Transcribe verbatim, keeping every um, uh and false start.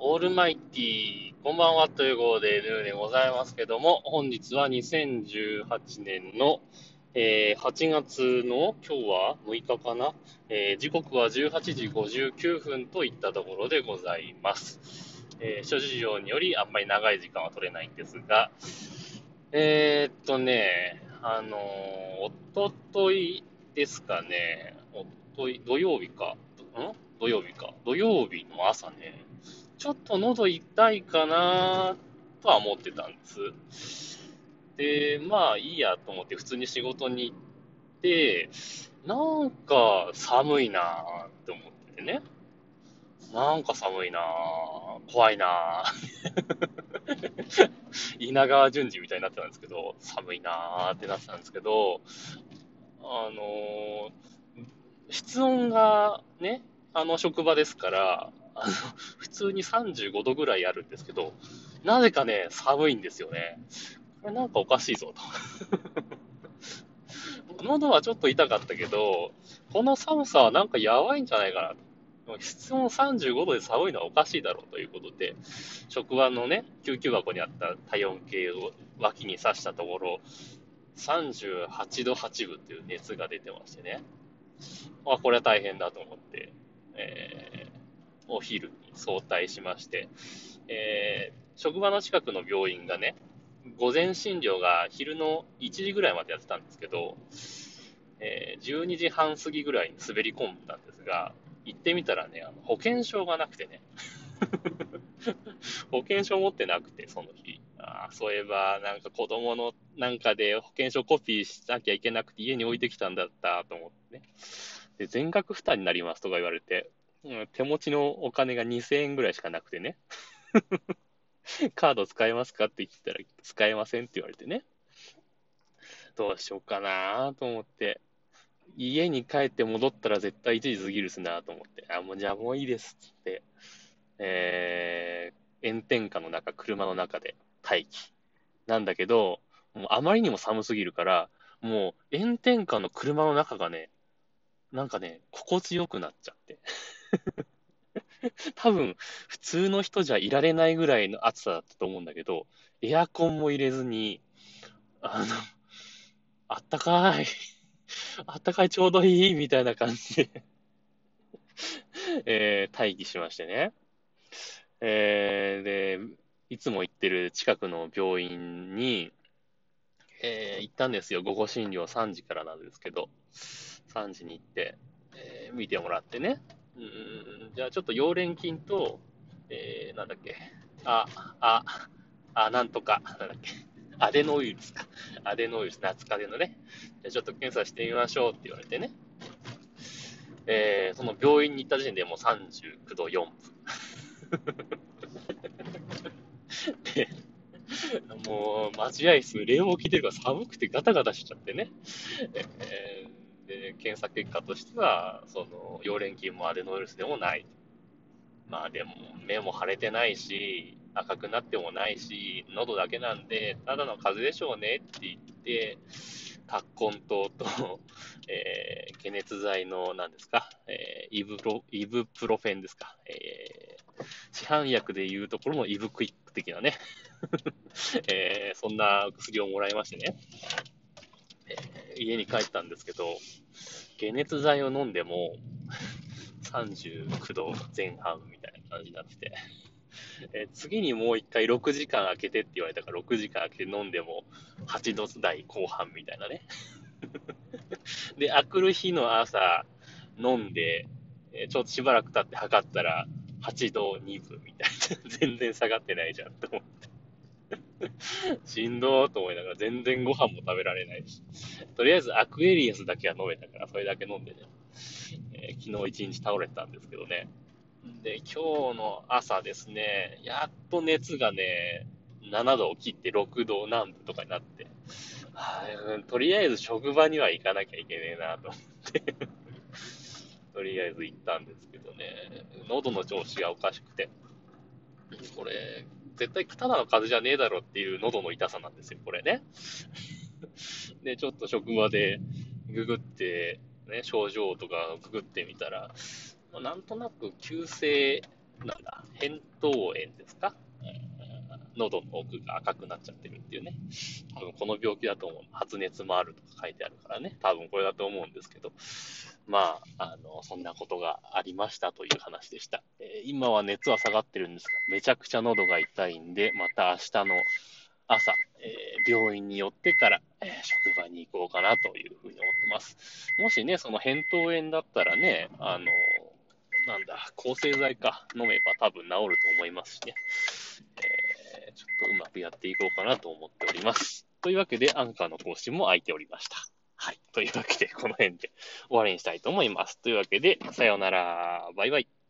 オールマイティー、こんばんはということで、ルーでございますけども、本日はにせんじゅうはちねんの、えーはちがつの今日はむいかかな、えー時刻はじゅうはちじごじゅうきゅうふんといったところでございます。えー諸事情によりあんまり長い時間は取れないんですが、えーっとね、あのーおとといですかね、おととい、土曜日か、ん土曜日か、土曜日の朝ね、ちょっと喉痛いかなとは思ってたんです。で、まあいいやと思って普通に仕事に行って、なんか寒いなって思っててね。なんか寒いな怖いな稲川淳二みたいになってたんですけど、寒いなーってなってたんですけど、あのー室温がね、あの職場ですから、あの、普通にさんじゅうごどぐらいあるんですけど、なぜかね、寒いんですよね。これなんかおかしいぞと。喉はちょっと痛かったけど、この寒さはなんかやばいんじゃないかなと。室温さんじゅうごどで寒いのはおかしいだろうということで、職場のね、救急箱にあった体温計を脇に刺したところ、さんじゅうはちどはちぶっていう熱が出てましてね。あ、これは大変だと思って、えーお昼に早退しまして、えー職場の近くの病院がね、午前診療が昼のいちじぐらいまでやってたんですけど、えーじゅうにじはん過ぎぐらいに滑り込んだんですが、行ってみたらね、あの保険証がなくてね、保険証持ってなくて、その日。あーそういえば、なんか子供のなんかで保険証コピーしなきゃいけなくて家に置いてきたんだったと思ってね。で、全額負担になりますとか言われて、うん、手持ちのお金がにせんえんぐらいしかなくてね、カード使えますかって言ったら使えませんって言われてね、どうしようかなと思って、家に帰って戻ったら絶対いちじ過ぎるすなと思って、あ、もうじゃあもういいですっつって、えー、炎天下の中、車の中で待機。なんだけど、もうあまりにも寒すぎるから、もう炎天下の車の中がね、なんかね、心地よくなっちゃって。多分、普通の人じゃいられないぐらいの暑さだったと思うんだけど、エアコンも入れずに、あの、あったかい、あったかいちょうどいいみたいな感じでえー待機しましてね。えーで、いつも行ってる近くの病院に、えー行ったんですよ。午後診療さんじからなんですけど、さんじに行って、えー見てもらってね。うーん、じゃあちょっと溶連菌と、えーなんだっけ、あ、あ、あ、なんとか、なんだっけ、アデノウイルスか。アデノウイルス、夏風邪のね。じゃあちょっと検査してみましょうって言われてね。えーその病院に行った時点でもうさんじゅうきゅうどよんぶ。で、もう、待合室、冷房効いてるから寒くてガタガタしちゃってね。えーで、検査結果としては、その、溶連菌もアデノウイルスでもない。まあでも、目も腫れてないし、赤くなってもないし、喉だけなんで、ただの風邪でしょうねって言って、葛根湯と、えー解熱剤の、何ですか、えーイブロ、イブプロフェンですか、えー市販薬でいうところのイブクイック的なね、えーそんな薬をもらいましてね、えー家に帰ったんですけど、解熱剤を飲んでもさんじゅうきゅうどぜん半みたいな感じになってて、えー次にもう一回ろくじかん空けてって言われたからろくじかん空けて飲んでもはちど台後半みたいなね。で、明くる日の朝飲んで、えーちょっとしばらく経って測ったらはちどにぶみたいな。全然下がってないじゃんと思って。しんどーと思いながら全然ご飯も食べられないし。とりあえずアクエリアスだけは飲めたから、それだけ飲んでね。えー昨日一日倒れてたんですけどね。で、今日の朝ですね、やっと熱がね、ななどを切ってろくど南部とかになって、はあとりあえず職場には行かなきゃいけねえなと思ってとりあえず行ったんですけどね、喉の調子がおかしくて、これ、絶対ただの風邪じゃねえだろっていう喉の痛さなんですよ、これね。で、ちょっと職場でググって、ね、症状とかググってみたら、なんとなく急性なんだ、扁桃炎ですか？喉の奥が赤くなっちゃってるっていうね。多分この病気だと思う。発熱もあるとか書いてあるからね。多分これだと思うんですけど。まあ、あの、そんなことがありましたという話でした。えー今は熱は下がってるんですが、めちゃくちゃ喉が痛いんで、また明日の朝、えー病院に寄ってから、えー職場に行こうかなというふうに思ってます。もしね、その扁桃炎だったらね、あの、なんだ、抗生剤か飲めば多分治ると思いますしね。えーちょっとうまくやっていこうかなと思っております。というわけで、アンカーの更新も空いておりました。はい。というわけで、この辺で終わりにしたいと思います。というわけで、さようなら。バイバイ。